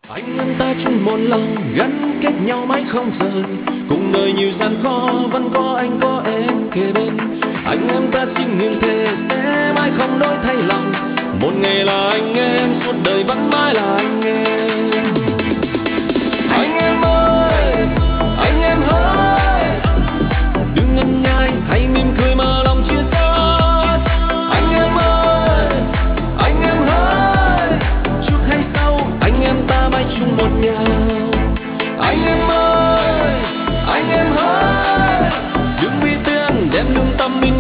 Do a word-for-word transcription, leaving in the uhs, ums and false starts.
Anh em ta chung một lòng gắn kết nhau mãi không rời, cùng đời nhiều gian khó vẫn có anh có em kề bên. Anh em ta xin nguyện thề sẽ mãi không đổi thay lòng, một ngày là anh em suốt đời vẫn mãi là anh em. Anh em ơi, anh em ơi, đừng ngần ngại hãy mỉm cười mà lòng chia tay. Anh em ơi, anh em ơi, trước hay sau anh em ta mãi chung một nhà. Anh em ơi, anh em ơi, đừng vì tiền đem lương tâm mình